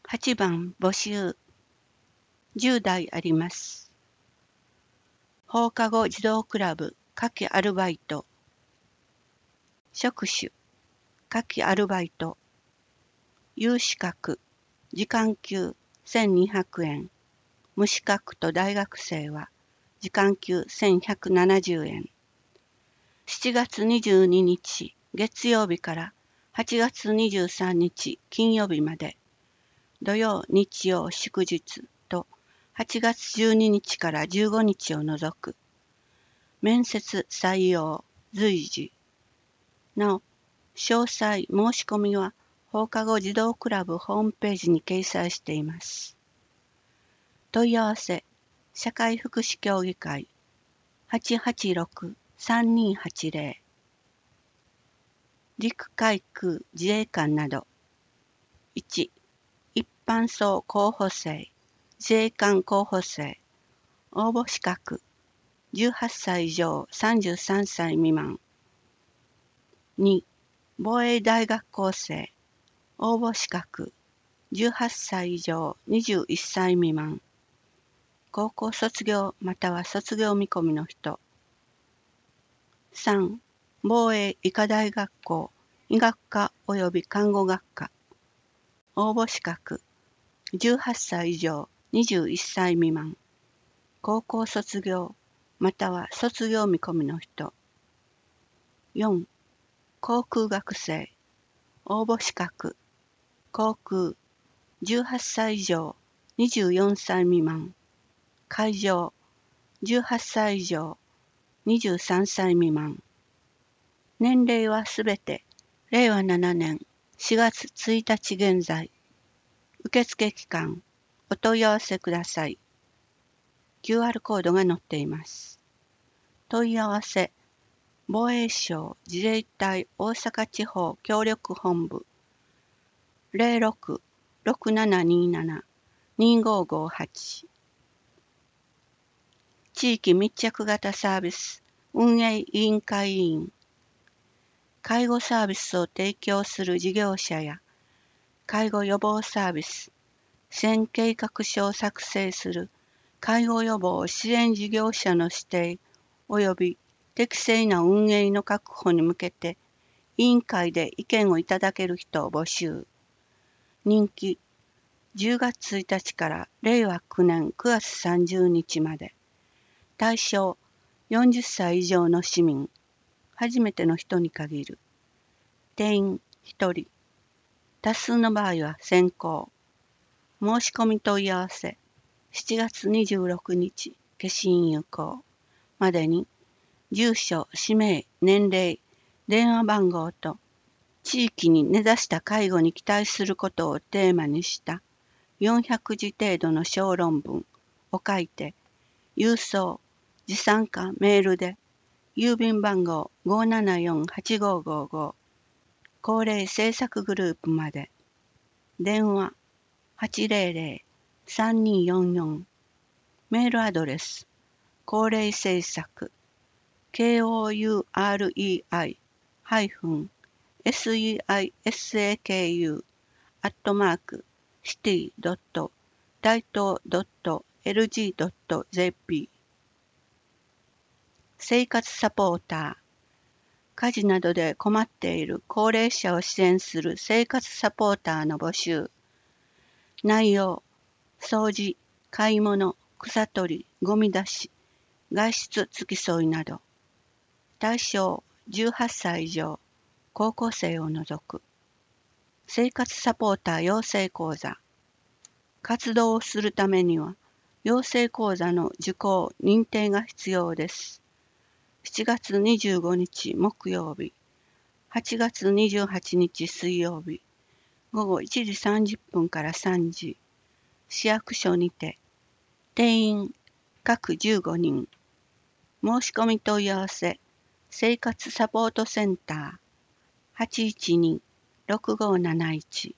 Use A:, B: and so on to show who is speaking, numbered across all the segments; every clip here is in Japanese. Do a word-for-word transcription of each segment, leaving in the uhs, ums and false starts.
A: はちばん募集。じゅう代あります。放課後児童クラブ夏季アルバイト。職種夏季アルバイト。有資格時間給せんにひゃくえん。無資格と大学生は時間給せんひゃくななじゅうえん。しちがつにじゅうににち月曜日からはちがつにじゅうさんにち金曜日まで、土曜日曜祝日とはちがつじゅうににちからじゅうごにちを除く。面接採用随時。なお、詳細申し込みは放課後児童クラブホームページに掲載しています。問い合わせ社会福祉協議会 はちはちろくさんにはちぜろ 陸海空自衛官など。いち一般層候補生自衛官候補生応募資格じゅうはっさい以上さんじゅうさんさい未満。に防衛大学校生応募資格じゅうはっさい以上にじゅういっさい未満。高校卒業または卒業見込みの人。さん防衛医科大学校医学科及び看護学科応募資格じゅうはっさい以上にじゅういっさい未満。高校卒業または卒業見込みの人。よん航空学生応募資格航空じゅうはっさい以上にじゅうよんさい未満。海上じゅうはっさい以上にじゅうさんさい未満。年齢はすべてれいわななねんしがつついたち現在。受付期間お問い合わせください。キューアール コードが載っています。問い合わせ防衛省自衛隊大阪地方協力本部 ゼロろく ろくななにーなな にーごーごーはち 地域密着型サービス運営委員会委員介護サービスを提供する事業者や介護予防サービス選計画書を作成する介護予防支援事業者の指定及び適正な運営の確保に向けて委員会で意見をいただける人を募集。任期じゅうがつついたちかられいわきゅうねんくがつさんじゅうにちまで。対象よんじゅっさい以上の市民。初めての人に限る。定員ひとり。多数の場合は先行。申し込み問い合わせしちがつにじゅうろくにち消印有効までに住所、氏名、年齢、電話番号と地域に根ざした介護に期待することをテーマにしたよんひゃくじ程度の小論文を書いて郵送、持参かメールで郵便番号 ごーななよんはちごーごーご 高齢政策グループまで。電話はちぜろぜろ さんにーよんよん メールアドレス高齢政策 コウレイ ハイフン セイサク アットマークシティドット大東ドットエルジードットジェーピー 生活サポーター家事などで困っている高齢者を支援する生活サポーターの募集。内容掃除、買い物、草取り、ゴミ出し、外出付き添いなど。対象じゅうはっさい以上、高校生を除く。生活サポーター養成講座。活動をするためには、養成講座の受講認定が必要です。しちがつにじゅうごにち木曜日、はちがつにじゅうはちにち水曜日、ごごいちじさんじゅっぷんからさんじ、市役所にて、定員各じゅうごにん。申し込み問い合わせ、生活サポートセンター はちいちに ろくごーなないち。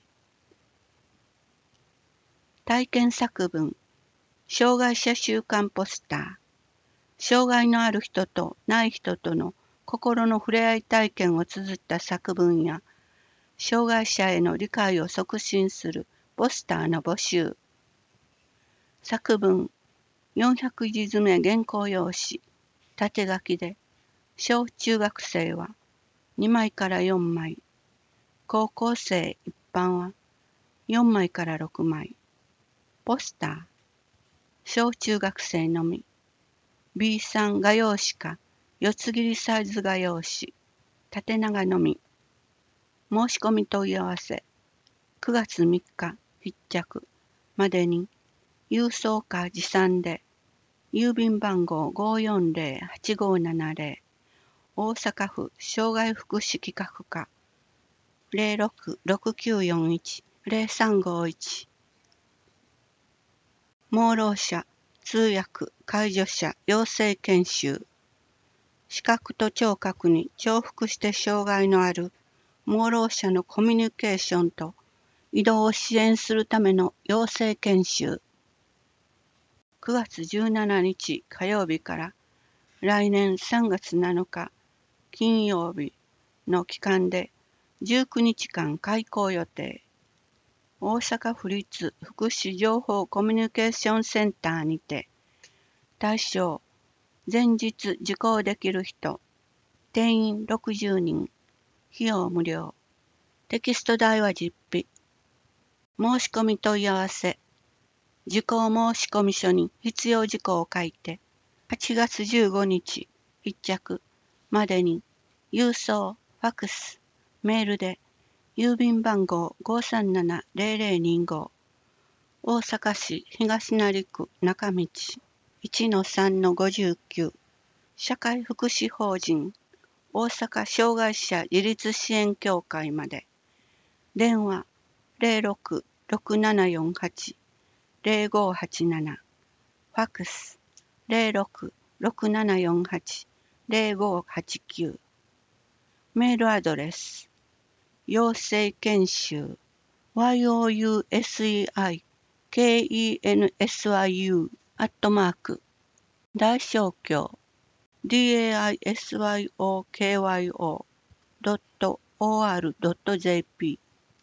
A: 体験作文、障害者週間ポスター。障害のある人とない人との心の触れ合い体験を綴った作文や、障害者への理解を促進するポスターの募集。作文よんひゃくじ詰め原稿用紙、縦書きで、小中学生はにまいからよんまい、高校生一般はよんまいからろくまい。ポスター、小中学生のみ。ビースリー 画用紙か四つ切りサイズ画用紙、縦長のみ。申し込み問い合わせ。くがつみっか必着までに郵送か持参で、郵便番号 ごーよんぜろはちごーななぜろ、大阪府障害福祉企画課 ゼロろくろくきゅうよんいちゼロさんごいち。盲ろう者、通訳、介助者、養成研修。視覚と聴覚に重複して障害のある盲ろう者のコミュニケーションと移動を支援するための養成研修。くがつじゅうしちにち火曜日から来年さんがつなのか金曜日の期間でじゅうくにちかん開講予定。大阪府立福祉情報コミュニケーションセンターにて、対象、前日受講できる人、定員ろくじゅうにん、費用無料、テキスト代は実費。申し込み問い合わせ、受講申込書に必要事項を書いて、はちがつじゅうごにち必着までに郵送、ファックス、メールで郵便番号 ごーさんななぜろぜろにご、大阪市東成区中道 いちのさんのごじゅうきゅう、社会福祉法人大阪障害者自立支援協会まで。電話ゼロろくろくななよんはちゼロごはちなな、ファックスゼロろくろくななよんはちゼロごはちきゅう、メールアドレス養成研修 ヨウセイケンシュー アットマーク大正教 ディーエーアイエスワイオーケーワイオー ドット オーアール ドット ジェーピー。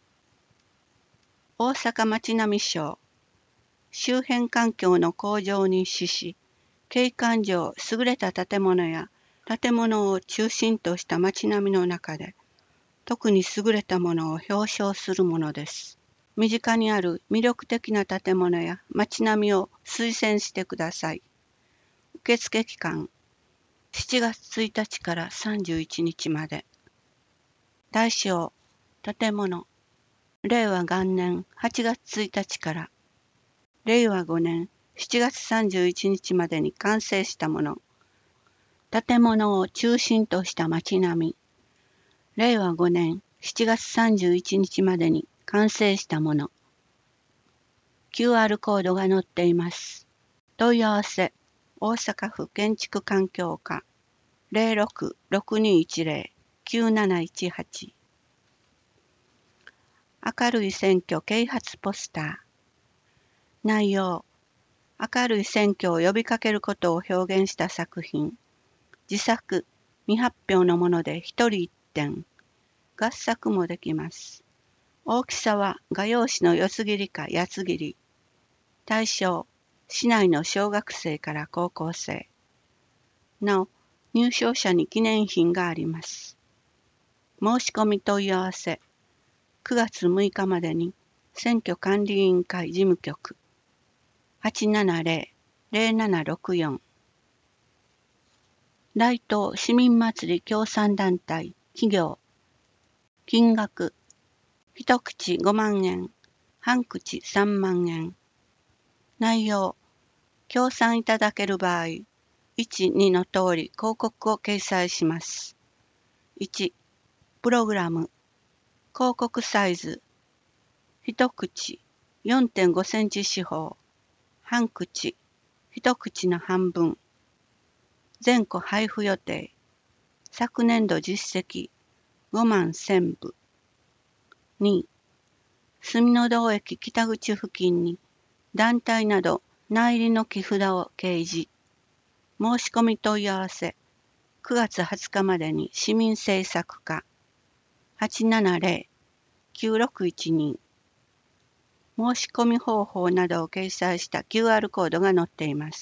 A: 大阪町並省周辺環境の向上に資し、景観上優れた建物や建物を中心とした町並みの中で特に優れたものを表彰するものです。身近にある魅力的な建物や町並みを推薦してください。受付期間しちがつついたちからさんじゅういちにちまで。対象建物れいわがんねんはちがつついたちかられいわごねんしちがつさんじゅういちにちまでに完成したもの。建物を中心とした町並みれいわごねんしちがつさんじゅういちにちまでに完成したもの。キューアール コードが載っています。問い合わせ大阪府建築環境課ゼロろくろくにいちゼロきゅうなないちはち。明るい選挙啓発ポスター。内容、明るい選挙を呼びかけることを表現した作品。自作、未発表のもので一人一点。合作もできます。大きさは画用紙の四つ切りか八つ切り。対象、市内の小学生から高校生。なお、入賞者に記念品があります。申し込み問い合わせ、くがつむいかまでに選挙管理委員会事務局はちななゼロ ゼロななろくよん。大東市民祭り協賛団体企業。金額一口ごまんえん、半口さんまんえん。内容、協賛いただける場合、いち、にの通り広告を掲載します。いち、プログラム、広告サイズ、一口 よんてんごセンチ四方、半口、一口の半分。全個配布予定。昨年度実績ごまんせんぶ。に、住の堂駅北口付近に団体など内入りの木札を掲示。申し込み問い合わせくがつはつかまでに市民政策課はちななゼロ きゅうろくいちに。 申し込み方法などを掲載した キューアール コードが載っています。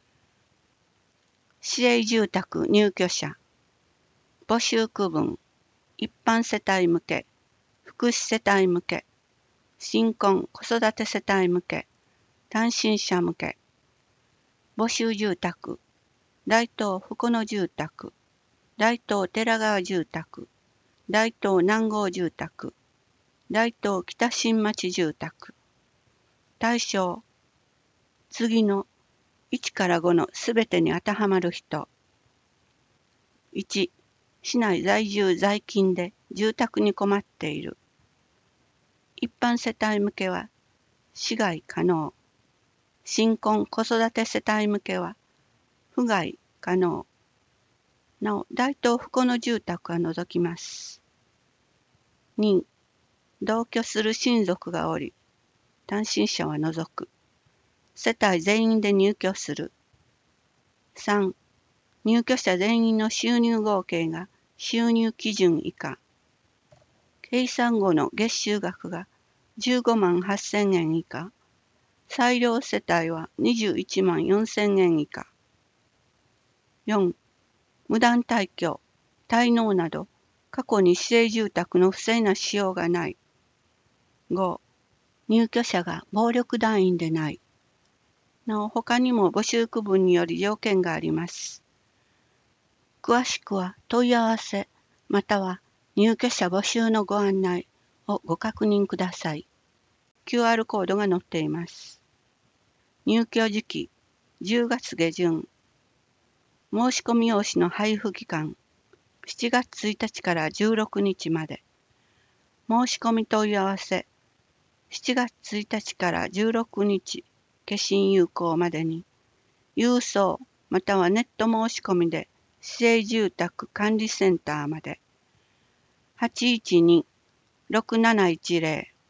A: 市営住宅入居者、募集区分、一般世帯向け、福祉世帯向け、新婚子育て世帯向け、単身者向け、募集住宅、大東福野住宅、大東寺川住宅、大東南郷住宅、大東北新町住宅。対象、次のいちからごのすべてに当てはまる人。いち、市内在住在勤で住宅に困っている。一般世帯向けは市外可能。新婚子育て世帯向けは府外可能。なお、大東福野住宅は除きます。に、同居する親族がおり、単身者は除く。世帯全員で入居する。さん、入居者全員の収入合計が収入基準以下。計算後の月収額がじゅうごまんはっせんえん以下。裁量世帯はにじゅういちまんよんせんえん以下。よん、無断退去、滞納など、過去に市営住宅の不正な使用がない。ご、入居者が暴力団員でない。なお、他にも募集区分により条件があります。詳しくは問い合わせ、または入居者募集のご案内をご確認ください。キューアール コードが載っています。入居時期、じゅうがつ下旬。申し込み用紙の配布期間、しちがつついたちからじゅうろくにちまで。申し込み問い合わせ、しちがつついたちからじゅうろくにち、消印有効までに、郵送またはネット申し込みで市営住宅管理センターまで。はちいちに ろくなないちゼロ。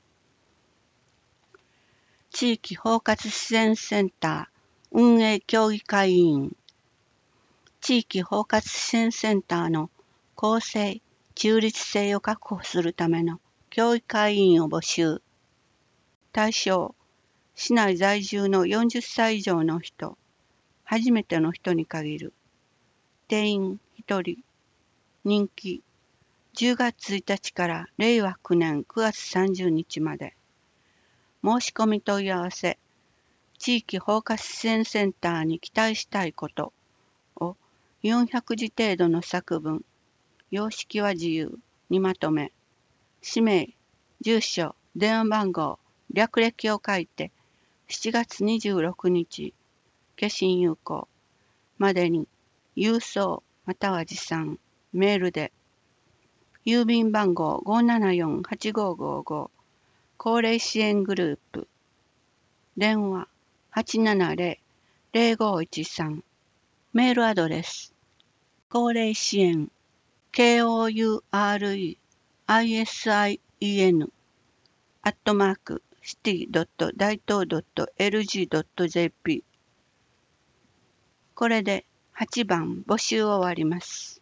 A: 地域包括支援センター運営協議会委員。地域包括支援センターの公正・中立性を確保するための協議会委員を募集。対象、市内在住のよんじゅっさい以上の人、初めての人に限る。定員ひとり。任期、じゅうがつついたちかられいわきゅうねんくがつさんじゅうにちまで。申し込み問い合わせ、地域包括支援センターに期待したいことをよんひゃくじ程度の作文、様式は自由にまとめ、氏名、住所、電話番号、略歴を書いて、しちがつにじゅうろくにち、消印有効までに郵送または持参、メールで、郵便番号 ごーななよんはちごーごーご、高齢支援グループ、電話 はちななゼロ ゼロごいちさん、メールアドレス、高齢支援、ケーオーユーアールイーアイエスアイイーエヌ、アットマーク、シティドット大東ドットエルジードットジェーピー。これではちばん募集終わります。